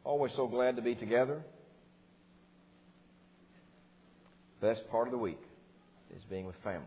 Always so glad to be together. Best part of the week is being with family.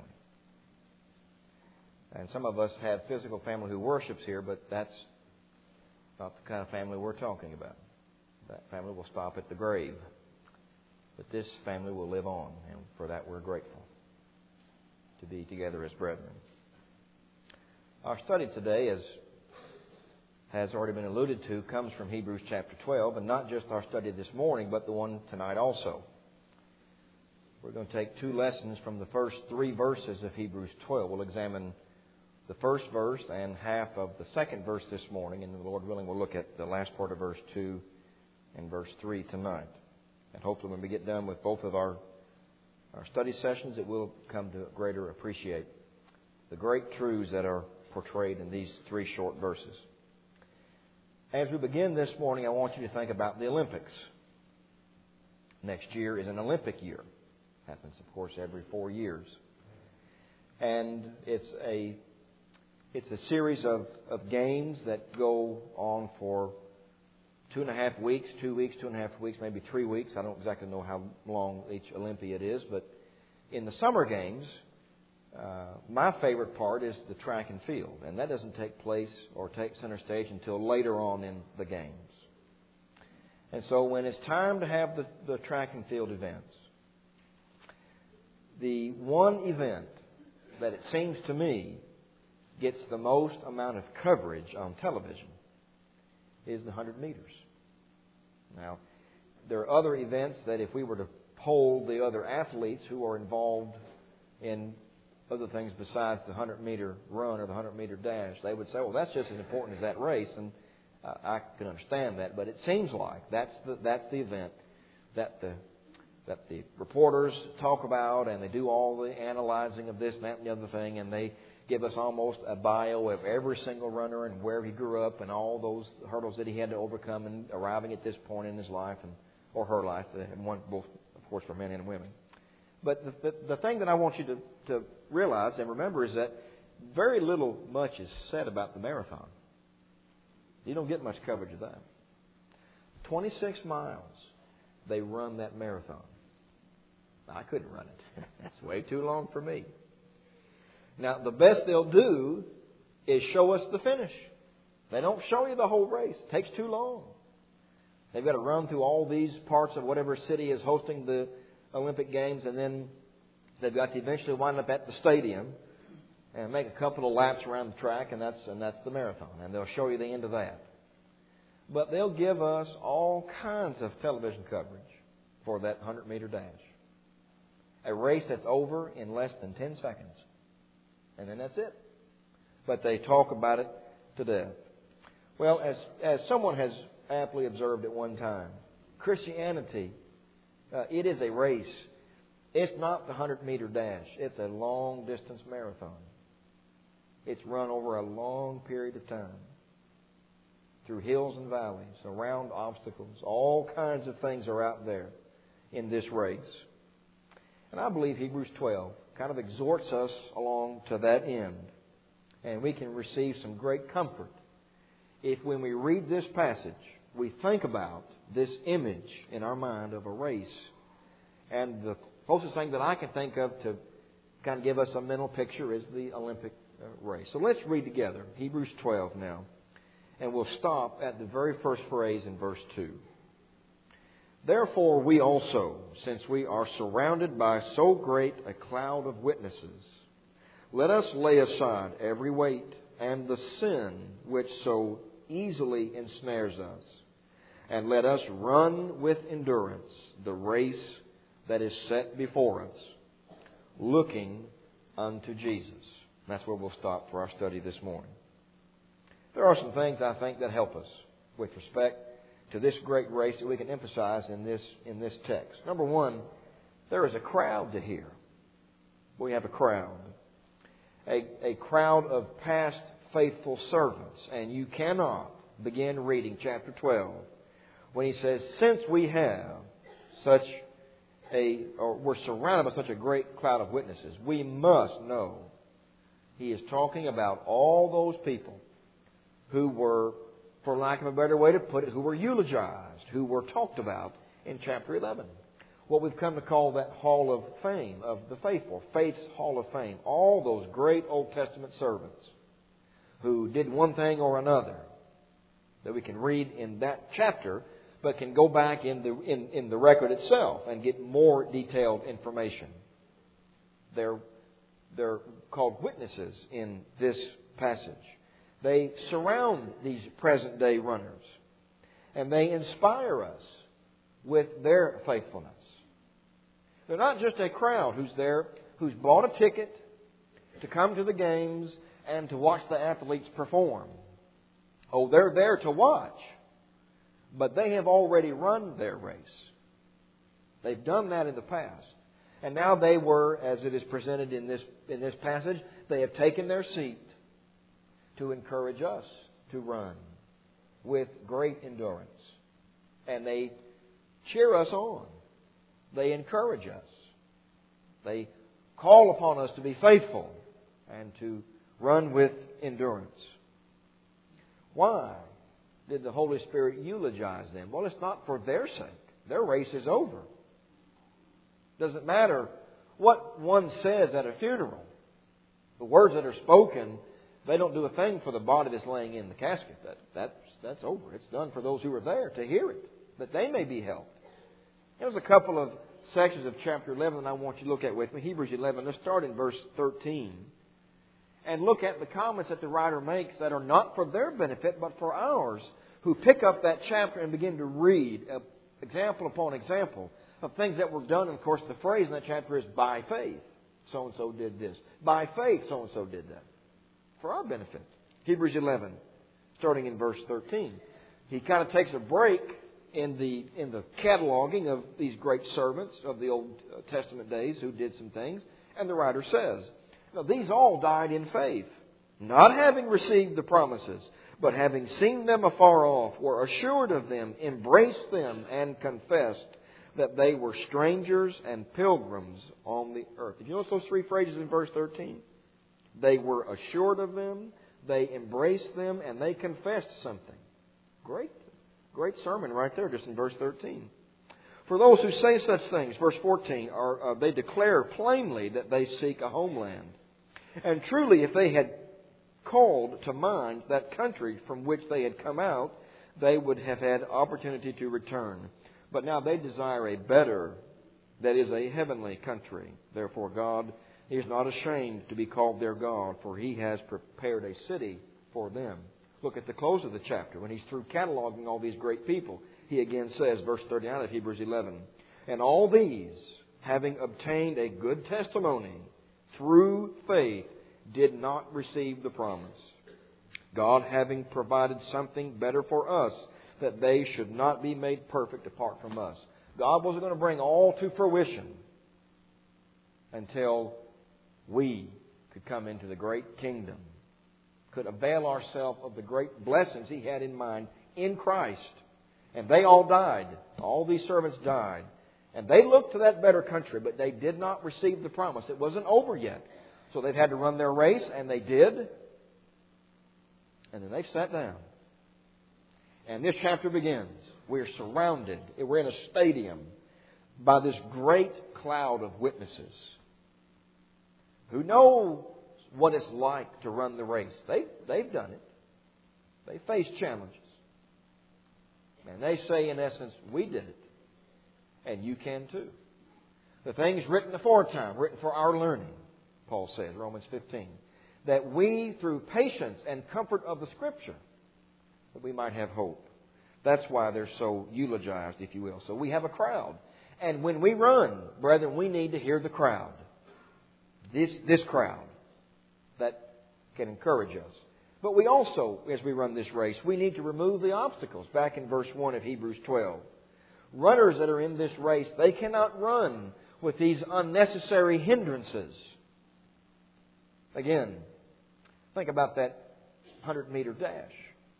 And some of us have physical family who worships here, but that's not the kind of family we're talking about. That family will stop at the grave. But this family will live on, and for that we're grateful to be together as brethren. Our study today, as has already been alluded to, comes from Hebrews chapter 12, and not just our study this morning, but the one tonight also. We're going to take two lessons from the first three verses of Hebrews 12. We'll examine the first verse and half of the second verse this morning, and the Lord willing, we'll look at the last part of verse 2 and verse 3 tonight. And hopefully when we get done with both of our study sessions, it will come to greater appreciate the great truths that are portrayed in these three short verses. As we begin this morning, I want you to think about the Olympics. Next year is an Olympic year. Happens, of course, every 4 years. And it's a series of games that go on for 2.5 weeks, 2 weeks, 2.5 weeks, maybe 3 weeks. I don't exactly know how long each Olympiad is, but in the summer games, my favorite part is the track and field, and that doesn't take place or take center stage until later on in the games. And so when it's time to have the track and field events, the one event that it seems to me gets the most amount of coverage on television is the 100 meters. Now, there are other events that if we were to poll the other athletes who are involved in other things besides the 100-meter run or the 100-meter dash, they would say, well, that's just as important as that race, and I can understand that. But it seems like that's the event that the reporters talk about, and they do all the analyzing of this and that and the other thing, and they give us almost a bio of every single runner and where he grew up and all those hurdles that he had to overcome in arriving at this point in his life or her life, and one both, of course, for men and women. But the thing that I want you to realize and remember is that very little much is said about the marathon. You don't get much coverage of that. 26 miles they run that marathon. I couldn't run it. That's way too long for me. Now, the best they'll do is show us the finish. They don't show you the whole race. It takes too long. They've got to run through all these parts of whatever city is hosting the Olympic Games, and then they've got to eventually wind up at the stadium and make a couple of laps around the track, and that's the marathon. And they'll show you the end of that. But they'll give us all kinds of television coverage for that 100-meter dash. A race that's over in less than 10 seconds. And then that's it. But they talk about it to death. Well, as someone has aptly observed at one time, Christianity, it is a race. It's not the 100-meter dash. It's a long-distance marathon. It's run over a long period of time. Through hills and valleys, around obstacles. All kinds of things are out there in this race. And I believe Hebrews 12 kind of exhorts us along to that end. And we can receive some great comfort if when we read this passage, we think about this image in our mind of a race. And the closest thing that I can think of to kind of give us a mental picture is the Olympic race. So let's read together Hebrews 12 now. And we'll stop at the very first phrase in verse 2. Therefore we also, since we are surrounded by so great a cloud of witnesses, let us lay aside every weight and the sin which so easily ensnares us, and let us run with endurance the race that is set before us, looking unto Jesus. That's where we'll stop for our study this morning. There are some things I think that help us with respect to this great race that we can emphasize in this text. Number one, there is a crowd to hear. We have a crowd. A crowd of past faithful servants. And you cannot begin reading chapter 12 when he says, since we have we're surrounded by such a great cloud of witnesses, we must know. He is talking about all those people who were for lack of a better way to put it, who were eulogized, who were talked about in chapter 11. What we've come to call that Hall of Fame of the faithful, Faith's Hall of Fame. All those great Old Testament servants who did one thing or another that we can read in that chapter, but can go back in the record itself and get more detailed information. They're called witnesses in this passage. They surround these present-day runners, and they inspire us with their faithfulness. They're not just a crowd who's there, who's bought a ticket to come to the games and to watch the athletes perform. Oh, they're there to watch, but they have already run their race. They've done that in the past. And now they were, as it is presented in this passage, they have taken their seat to encourage us to run with great endurance. And they cheer us on. They encourage us. They call upon us to be faithful and to run with endurance. Why did the Holy Spirit eulogize them? Well, it's not for their sake. Their race is over. Doesn't matter what one says at a funeral. The words that are spoken, they don't do a thing for the body that's laying in the casket. That's over. It's done for those who are there to hear it, that they may be helped. There's a couple of sections of chapter 11 that I want you to look at with me. Hebrews 11. Let's start in verse 13. And look at the comments that the writer makes that are not for their benefit, but for ours, who pick up that chapter and begin to read example upon example of things that were done. And of course, the phrase in that chapter is, by faith, so-and-so did this. By faith, so-and-so did that. For our benefit. Hebrews 11, starting in verse 13. He kind of takes a break in the cataloging of these great servants of the Old Testament days who did some things. And the writer says, now, these all died in faith, not having received the promises, but having seen them afar off, were assured of them, embraced them, and confessed that they were strangers and pilgrims on the earth. Did you notice those three phrases in verse 13? They were assured of them, they embraced them, and they confessed something. Great sermon right there, just in verse 13. For those who say such things, verse 14, they declare plainly that they seek a homeland. And truly, if they had called to mind that country from which they had come out, they would have had opportunity to return. But now they desire a better, that is a heavenly country. Therefore God is not ashamed to be called their God, for He has prepared a city for them. Look at the close of the chapter. When he's through cataloging all these great people, he again says, verse 39 of Hebrews 11, and all these, having obtained a good testimony through faith, did not receive the promise. God having provided something better for us, that they should not be made perfect apart from us. God wasn't going to bring all to fruition until we could come into the great kingdom, could avail ourselves of the great blessings He had in mind in Christ. And they all died. All these servants died. And they looked to that better country, but they did not receive the promise. It wasn't over yet. So they've had to run their race, and they did. And then they sat down. And this chapter begins. We're surrounded. We're in a stadium by this great cloud of witnesses who know what it's like to run the race. They've done it. They face challenges. And they say, in essence, we did it. And you can too. The things written aforetime, written for our learning, Paul says, Romans 15, that we, through patience and comfort of the Scripture, that we might have hope. That's why they're so eulogized, if you will. So we have a crowd. And when we run, brethren, we need to hear the crowd. This crowd that can encourage us. But we also, as we run this race, we need to remove the obstacles. Back in verse 1 of Hebrews 12. Runners that are in this race, they cannot run with these unnecessary hindrances. Again, think about that 100-meter dash.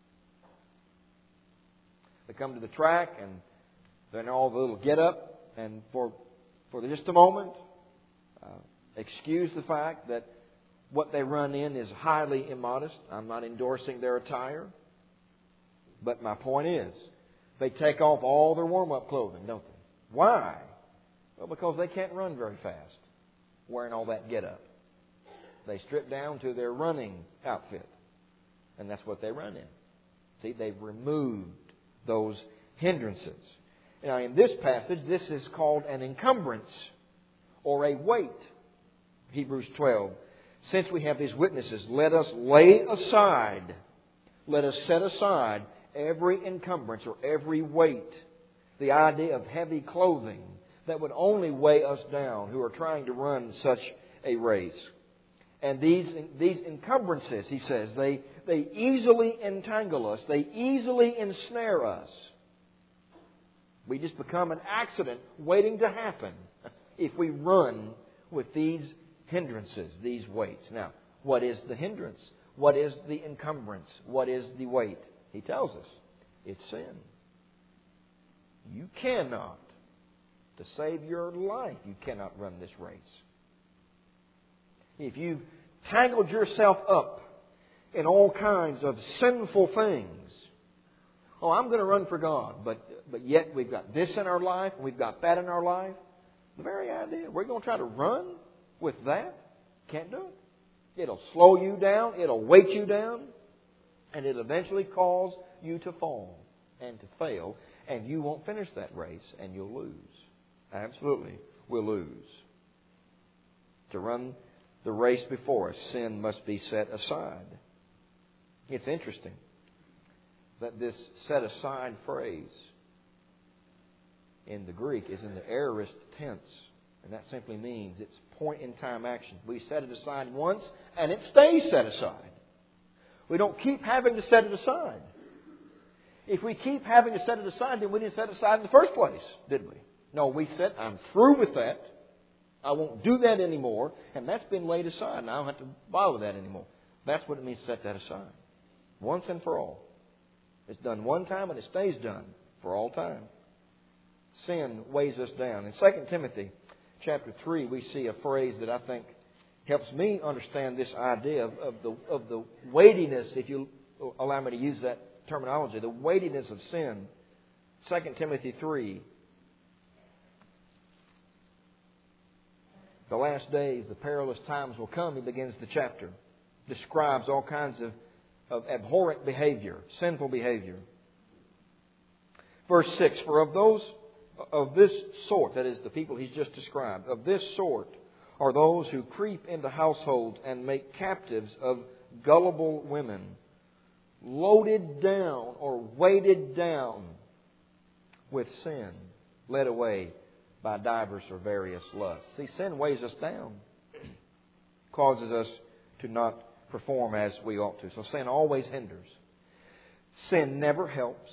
They come to the track and then all the little get up and for just a moment excuse the fact that what they run in is highly immodest. I'm not endorsing their attire. But my point is, they take off all their warm-up clothing, don't they? Why? Well, because they can't run very fast wearing all that get-up. They strip down to their running outfit, and that's what they run in. See, they've removed those hindrances. Now, in this passage, this is called an encumbrance or a weight. Hebrews 12. Since we have these witnesses, let us set aside every encumbrance or every weight. The idea of heavy clothing that would only weigh us down who are trying to run such a race. And these encumbrances, he says, they easily entangle us. They easily ensnare us. We just become an accident waiting to happen if we run with these hindrances, these weights. Now, what is the hindrance? What is the encumbrance? What is the weight? He tells us it's sin. You cannot, to save your life, you cannot run this race. If you've tangled yourself up in all kinds of sinful things, oh, I'm going to run for God, but yet we've got this in our life, and we've got that in our life. The very idea, we're going to try to run with that? Can't do it. It'll slow you down, it'll weight you down, and it'll eventually cause you to fall and to fail, and you won't finish that race, and you'll lose. Absolutely, we'll lose. To run the race before us, sin must be set aside. It's interesting that this set aside phrase in the Greek is in the aorist tense. And that simply means it's point in time action. We set it aside once and it stays set aside. We don't keep having to set it aside. If we keep having to set it aside, then we didn't set it aside in the first place, did we? No, we said, I'm through with that. I won't do that anymore. And that's been laid aside. And I don't have to bother with that anymore. That's what it means to set that aside. Once and for all. It's done one time and it stays done for all time. Sin weighs us down. In 2 Timothy chapter 3, we see a phrase that I think helps me understand this idea of the weightiness, if you allow me to use that terminology, the weightiness of sin. 2 Timothy 3. The last days, the perilous times will come, he begins the chapter. Describes all kinds of abhorrent behavior, sinful behavior. Verse 6, for of those of this sort, that is the people he's just described, of this sort are those who creep into households and make captives of gullible women, loaded down or weighted down with sin, led away by divers or various lusts. See, sin weighs us down, causes us to not perform as we ought to. So sin always hinders. Sin never helps.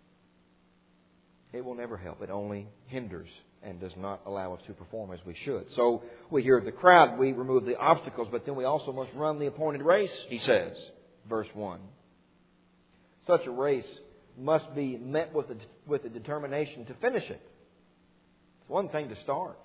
It will never help. It only hinders and does not allow us to perform as we should. So we hear the crowd, we remove the obstacles, but then we also must run the appointed race, he says, verse 1. Such a race must be met with a determination to finish it. It's one thing to start.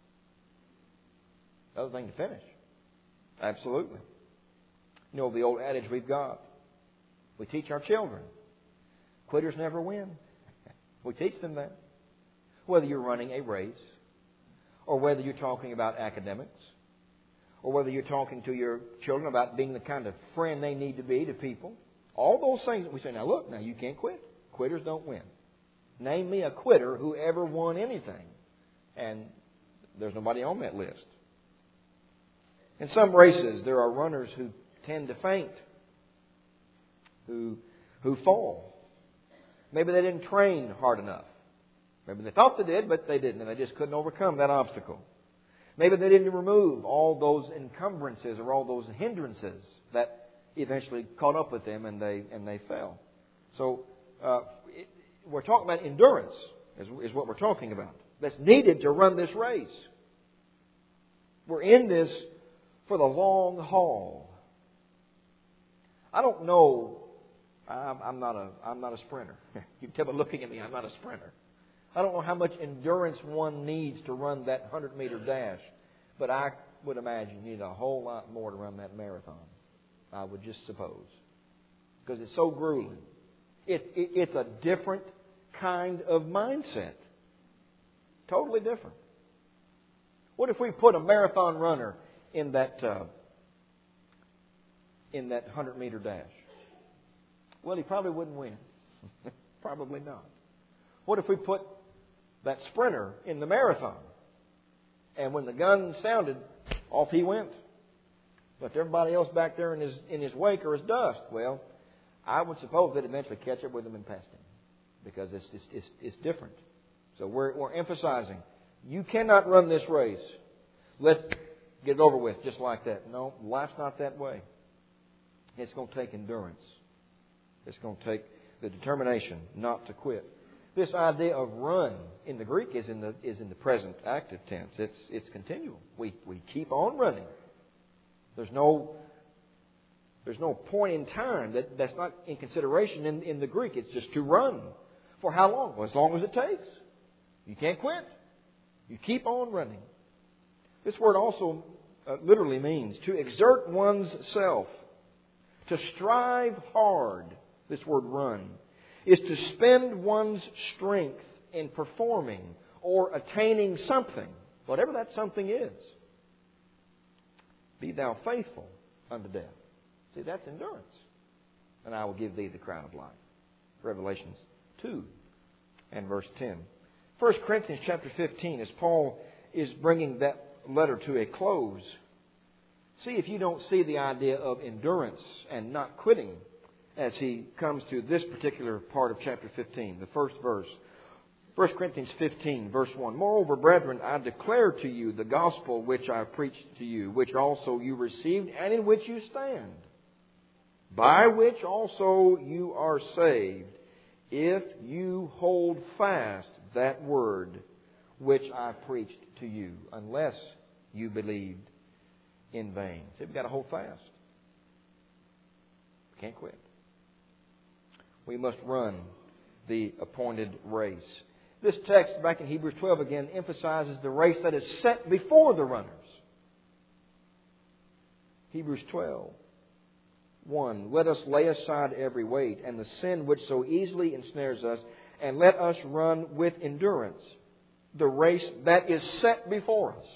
Another thing to finish. Absolutely. You know the old adage we've got. We teach our children. Quitters never win. We teach them that. Whether you're running a race, or whether you're talking about academics, or whether you're talking to your children about being the kind of friend they need to be to people. All those things that we say, now look, now you can't quit. Quitters don't win. Name me a quitter who ever won anything. And there's nobody on that list. In some races, there are runners who tend to faint, who fall. Maybe they didn't train hard enough. Maybe they thought they did, but they didn't, and they just couldn't overcome that obstacle. Maybe they didn't remove all those encumbrances or all those hindrances that eventually caught up with them, and they fell. So we're talking about endurance, is what we're talking about. That's needed to run this race. We're in this for the long haul. I don't know. I'm not a sprinter. You can tell by looking at me, I'm not a sprinter. I don't know how much endurance one needs to run that 100-meter dash, but I would imagine you need a whole lot more to run that marathon. I would just suppose, because it's so grueling. It's a different kind of mindset. Totally different. What if we put a marathon runner in that 100-meter dash? Well, he probably wouldn't win. Probably not. What if we put that sprinter in the marathon? And when the gun sounded, off he went. Left everybody else back there in his wake or his dust. Well, I would suppose they'd eventually catch up with him and pass him, because it's different. So we're emphasizing, you cannot run this race. Let's get it over with just like that. No, life's not that way. It's going to take endurance. It's going to take the determination not to quit. This idea of run in the Greek is in the present active tense. It's continual. We keep on running. There's no point in time that's not in consideration in the Greek. It's just to run. For how long? Well, as long as it takes. You can't quit. You keep on running. This word also literally means to exert one's self, to strive hard. This word run is to spend one's strength in performing or attaining something, whatever that something is. Be thou faithful unto death. See, that's endurance. And I will give thee the crown of life. Revelations 2 and verse 10. 1 Corinthians chapter 15, as Paul is bringing that letter to a close, see if you don't see the idea of endurance and not quitting as he comes to this particular part of chapter 15, the first verse. 1 Corinthians 15, verse 1. Moreover, brethren, I declare to you the gospel which I preached to you, which also you received, and in which you stand, by which also you are saved, if you hold fast that word which I preached to you, unless you believed in vain. See, we've got to hold fast. We can't quit. We must run the appointed race. This text back in Hebrews 12 again emphasizes the race that is set before the runners. Hebrews 12, 1. Let us lay aside every weight and the sin which so easily ensnares us, and let us run with endurance the race that is set before us.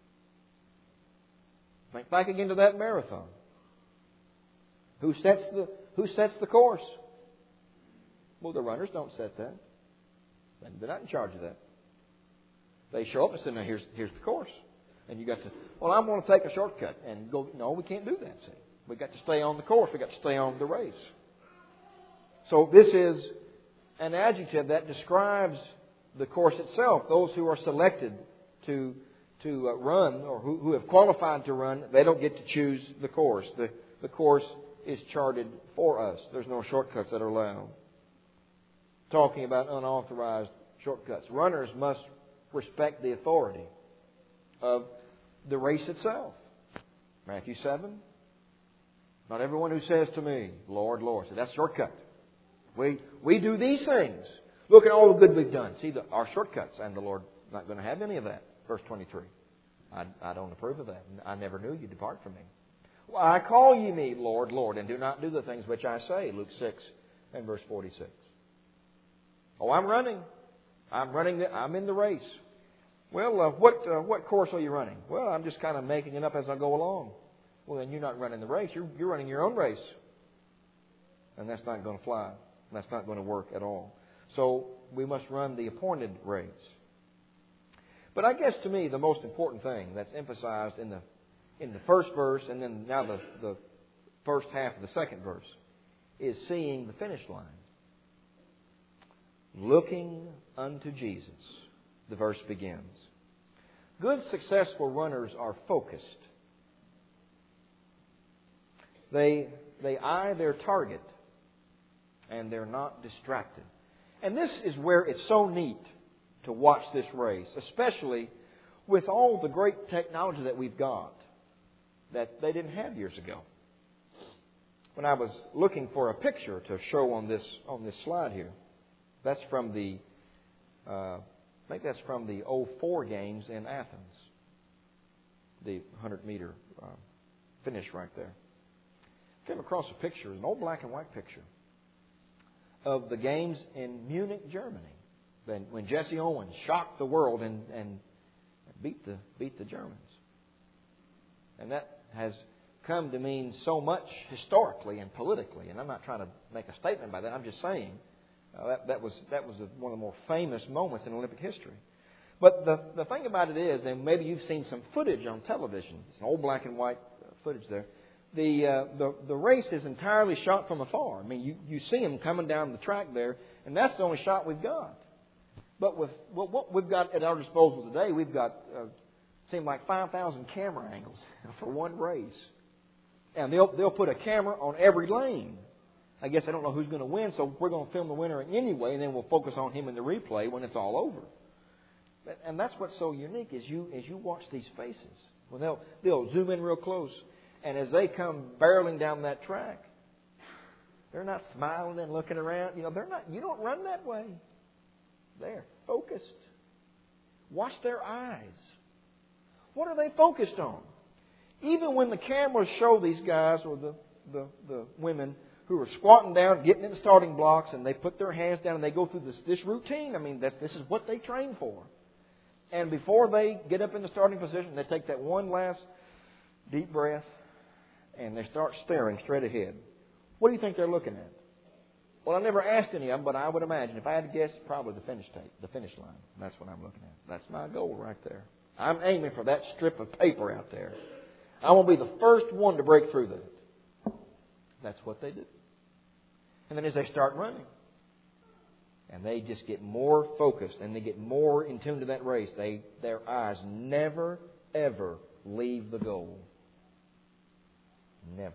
Think back again to that marathon. Who sets the course? Well, the runners don't set that. They're not in charge of that. They show up and say, "Now here's the course," and you got to. Well, I'm going to take a shortcut and go. No, we can't do that. See, we got to stay on the course. We got to stay on the race. So this is an adjective that describes the course itself. Those who are selected to run, or who have qualified to run, they don't get to choose the course. The course is charted for us. There's no shortcuts that are allowed. Talking about unauthorized shortcuts. Runners must respect the authority of the race itself. Matthew 7. Not everyone who says to me, Lord, Lord. So that's shortcut. We do these things. Look at all the good we've done. See, our shortcuts. And the Lord not going to have any of that. Verse 23. I don't approve of that. I never knew you. Depart from me. Well, I call ye me, Lord, Lord, and do not do the things which I say. Luke 6 and verse 46. Oh, I'm running. I'm in the race. Well, what course are you running? Well, I'm just kind of making it up as I go along. Well, then you're not running the race. You're running your own race. And that's not going to fly. That's not going to work at all. So we must run the appointed race. But I guess to me the most important thing that's emphasized in the first verse and then now the first half of the second verse is seeing the finish line. Looking unto Jesus, the verse begins. Good, successful runners are focused. They eye their target, and they're not distracted. And this is where it's so neat to watch this race, especially with all the great technology that we've got that they didn't have years ago. When I was looking for a picture to show on this slide here, that's from I think that's from the 04 games in Athens. The 100-meter finish right there. Came across a picture, an old black and white picture of the games in Munich, Germany, when Jesse Owens shocked the world and beat the Germans. And that has come to mean so much historically and politically. And I'm not trying to make a statement by that. I'm just saying that was one of the more famous moments in Olympic history. But the thing about it is, and maybe you've seen some footage on television. It's an old black and white footage there. The race is entirely shot from afar. I mean, you see them coming down the track there, and that's the only shot we've got. But with what we've got at our disposal today, we've got seemed like 5,000 camera angles for one race. And they'll put a camera on every lane. I guess I don't know who's going to win, so we're going to film the winner anyway, and then we'll focus on him in the replay when it's all over. And that's what's so unique is you watch these faces. Well, they'll zoom in real close, and as they come barreling down that track, they're not smiling and looking around. They're not. You don't run that way. They're focused. Watch their eyes. What are they focused on? Even when the cameras show these guys or the women who are squatting down, getting in the starting blocks, and they put their hands down and they go through this routine. I mean, this is what they train for. And before they get up in the starting position, they take that one last deep breath and they start staring straight ahead. What do you think they're looking at? Well, I never asked any of them, but I would imagine, if I had to guess, probably the finish line. That's what I'm looking at. That's my goal right there. I'm aiming for that strip of paper out there. I want to be the first one to break through that. That's what they do. And then as they start running, and they just get more focused and they get more in tune to that race, their eyes never, ever leave the goal. Never.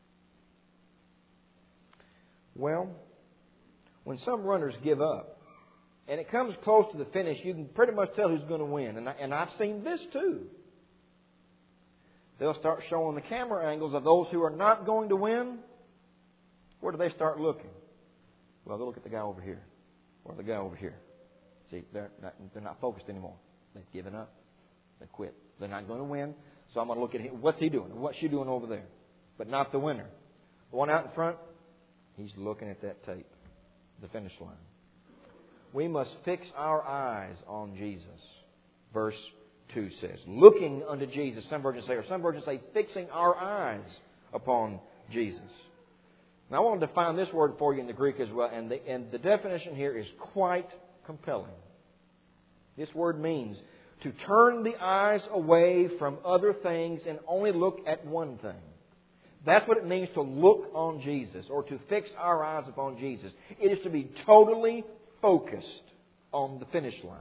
Well, when some runners give up, and it comes close to the finish, you can pretty much tell who's going to win. And I've seen this too. They'll start showing the camera angles of those who are not going to win. Where do they start looking? Well, they'll look at the guy over here or the guy over here. See, they're not focused anymore. They've given up. They quit. They're not going to win, so I'm going to look at him. What's he doing? What's she doing over there? But not the winner. The one out in front, he's looking at that tape, the finish line. We must fix our eyes on Jesus. Verse 2 says, looking unto Jesus. Some versions say, fixing our eyes upon Jesus. Now, I want to define this word for you in the Greek as well, and the definition here is quite compelling. This word means to turn the eyes away from other things and only look at one thing. That's what it means to look on Jesus, or to fix our eyes upon Jesus. It is to be totally focused on the finish line.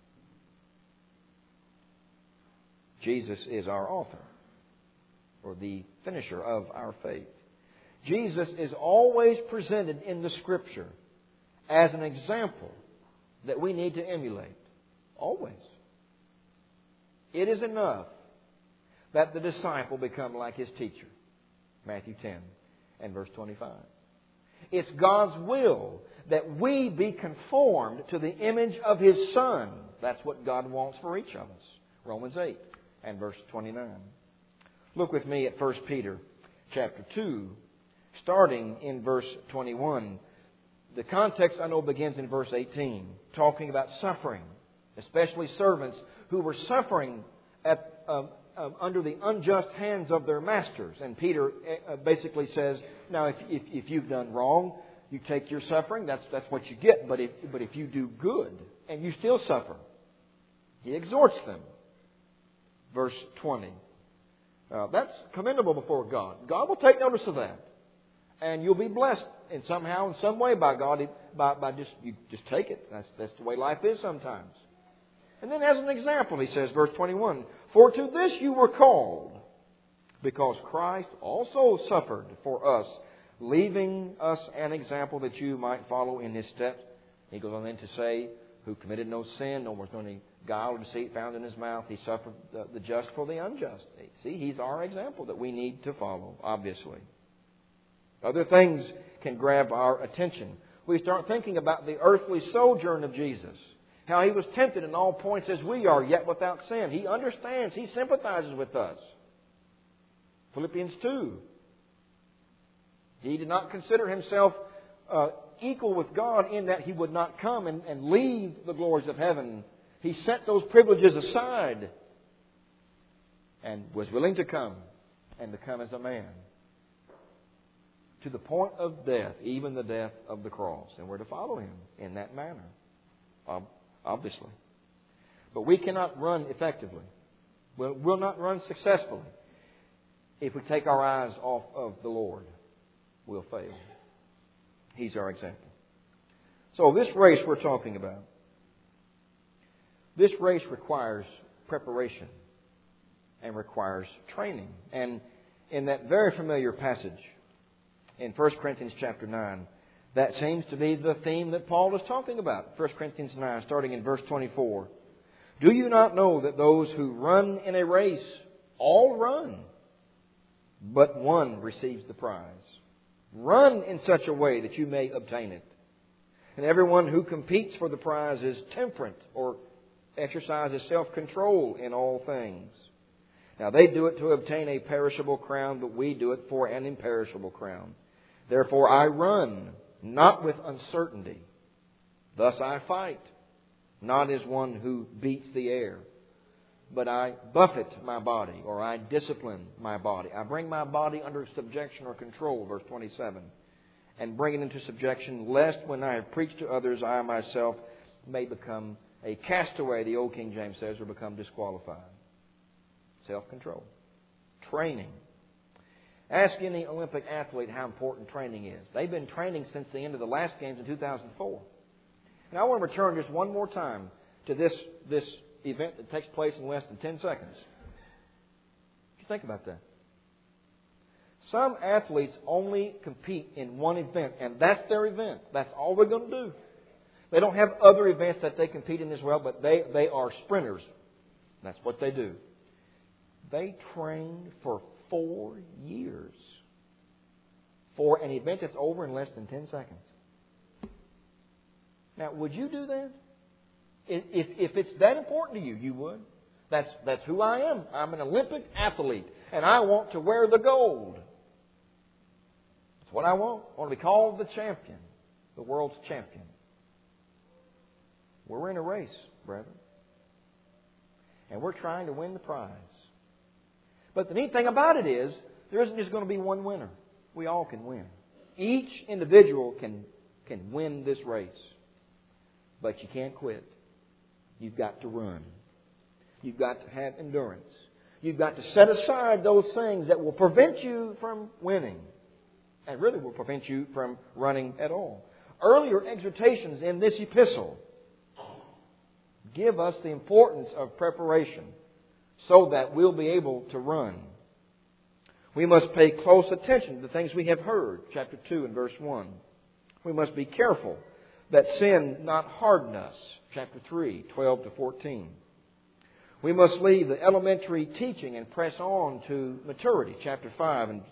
Jesus is our author, or the finisher of our faith. Jesus is always presented in the Scripture as an example that we need to emulate. Always. It is enough that the disciple become like his teacher. Matthew 10 and verse 25. It's God's will that we be conformed to the image of His Son. That's what God wants for each of us. Romans 8 and verse 29. Look with me at 1 Peter chapter 2, starting in verse 21. The context, I know, begins in verse 18, talking about suffering, especially servants who were suffering under the unjust hands of their masters. And Peter basically says, now, if you've done wrong, you take your suffering. That's what you get. But if you do good and you still suffer, he exhorts them. Verse 20. That's commendable before God. God will take notice of that. And you'll be blessed in some way by God. You just take it. That's the way life is sometimes. And then as an example, he says, verse 21, for to this you were called, because Christ also suffered for us, leaving us an example that you might follow in His steps. He goes on then to say, who committed no sin, nor was there any guile or deceit found in His mouth. He suffered the just for the unjust. See, He's our example that we need to follow, obviously. Other things can grab our attention. We start thinking about the earthly sojourn of Jesus. How He was tempted in all points as we are, yet without sin. He understands. He sympathizes with us. Philippians 2. He did not consider Himself equal with God in that He would not come and leave the glories of heaven. He set those privileges aside and was willing to come and to come as a man to the point of death, even the death of the cross. And we're to follow Him in that manner, obviously. But we cannot run effectively. We'll not run successfully if we take our eyes off of the Lord. We'll fail. He's our example. So this race we're talking about, this race requires preparation and requires training. And in that very familiar passage in 1 Corinthians chapter 9, that seems to be the theme that Paul is talking about. 1 Corinthians 9, starting in verse 24. Do you not know that those who run in a race all run, but one receives the prize? Run in such a way that you may obtain it. And everyone who competes for the prize is temperate or exercises self-control in all things. Now they do it to obtain a perishable crown, but we do it for an imperishable crown. Therefore I run, not with uncertainty. Thus I fight, not as one who beats the air. But I buffet my body, or I discipline my body. I bring my body under subjection or control, verse 27. And bring it into subjection, lest when I have preached to others, I myself may become a castaway, the old King James says, or become disqualified. Self-control. Training. Ask any Olympic athlete how important training is. They've been training since the end of the last games in 2004. And I want to return just one more time to this event that takes place in less than 10 seconds. You think about that. Some athletes only compete in one event, and that's their event. That's all they're going to do. They don't have other events that they compete in as well, but they are sprinters. That's what they do. They train for 4 years for an event that's over in less than 10 seconds. Now, would you do that? If it's that important to you, you would. That's who I am. I'm an Olympic athlete, and I want to wear the gold. That's what I want. I want to be called the champion, the world's champion. We're in a race, brethren, and we're trying to win the prize. But the neat thing about it is, there isn't just going to be one winner. We all can win. Each individual can win this race. But you can't quit. You've got to run. You've got to have endurance. You've got to set aside those things that will prevent you from winning. And really will prevent you from running at all. Earlier exhortations in this epistle give us the importance of preparation so that we'll be able to run. We must pay close attention to the things we have heard. Chapter 2 and verse 1. We must be careful that sin not harden us. Chapter 3, 12 to 14. We must leave the elementary teaching and press on to maturity. Chapter 5 and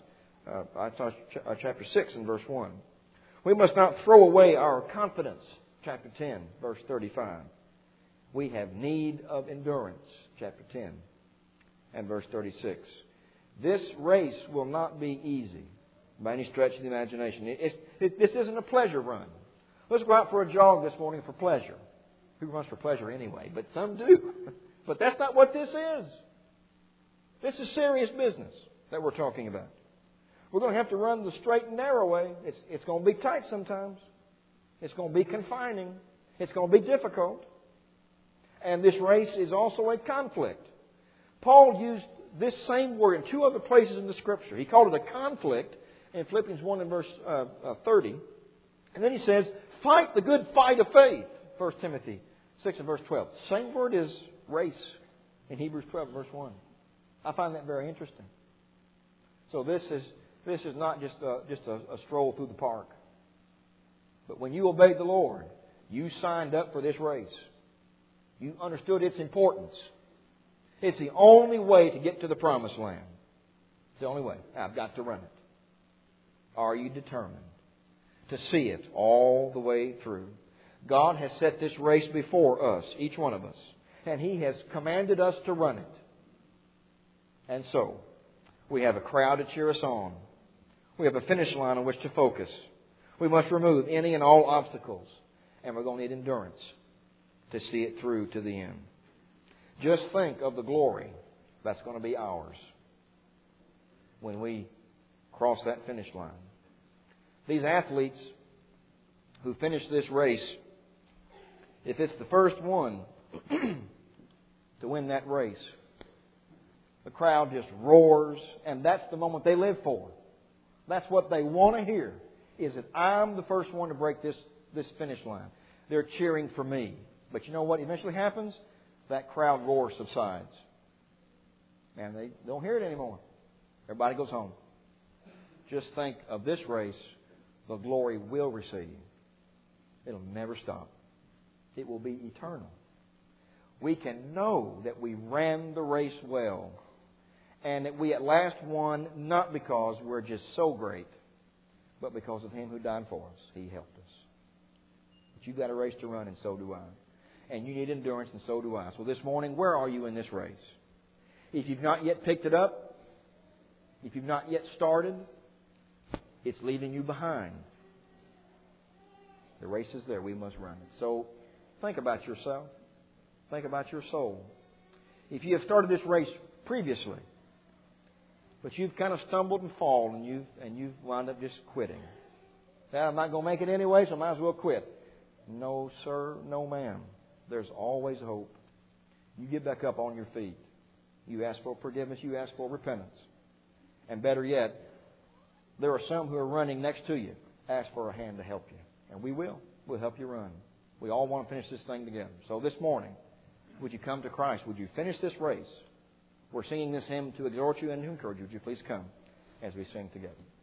chapter 6 and verse 1. We must not throw away our confidence. Chapter 10, verse 35. We have need of endurance. Chapter 10 and verse 36. This race will not be easy by any stretch of the imagination. This isn't a pleasure run. Let's go out for a jog this morning for pleasure. Who runs for pleasure anyway? But some do. But that's not what this is. This is serious business that we're talking about. We're going to have to run the straight and narrow way. It's going to be tight sometimes. It's going to be confining. It's going to be difficult. And this race is also a conflict. Paul used this same word in 2 other places in the Scripture. He called it a conflict in Philippians 1 and verse 30. And then he says, fight the good fight of faith. 1 Timothy 6 and verse 12. Same word as race in Hebrews 12 verse 1. I find that very interesting. So this is not just a stroll through the park. But when you obeyed the Lord, you signed up for this race. You understood its importance. It's the only way to get to the promised land. It's the only way. I've got to run it. Are you determined to see it all the way through? God has set this race before us, each one of us. And He has commanded us to run it. And so, we have a crowd to cheer us on. We have a finish line on which to focus. We must remove any and all obstacles. And we're going to need endurance to see it through to the end. Just think of the glory that's going to be ours when we cross that finish line. These athletes who finish this race, if it's the first one to win that race, the crowd just roars, and that's the moment they live for. That's what they want to hear, is that I'm the first one to break this finish line. They're cheering for me. But you know what eventually happens? That crowd roar subsides. And they don't hear it anymore. Everybody goes home. Just think of this race, the glory will receive. It'll never stop. It will be eternal. We can know that we ran the race well and that we at last won, not because we're just so great, but because of Him who died for us. He helped us. But you've got a race to run, and so do I. And you need endurance, and so do I. So this morning, where are you in this race? If you've not yet picked it up, if you've not yet started, it's leaving you behind. The race is there. We must run it. So think about yourself. Think about your soul. If you have started this race previously, but you've kind of stumbled and fallen, and you've wound up just quitting. Now, I'm not going to make it anyway, so I might as well quit. No, sir. No, ma'am. There's always hope. You get back up on your feet. You ask for forgiveness. You ask for repentance. And better yet, there are some who are running next to you. Ask for a hand to help you. And we will. We'll help you run. We all want to finish this thing together. So this morning, would you come to Christ? Would you finish this race? We're singing this hymn to exhort you and to encourage you. Would you please come as we sing together?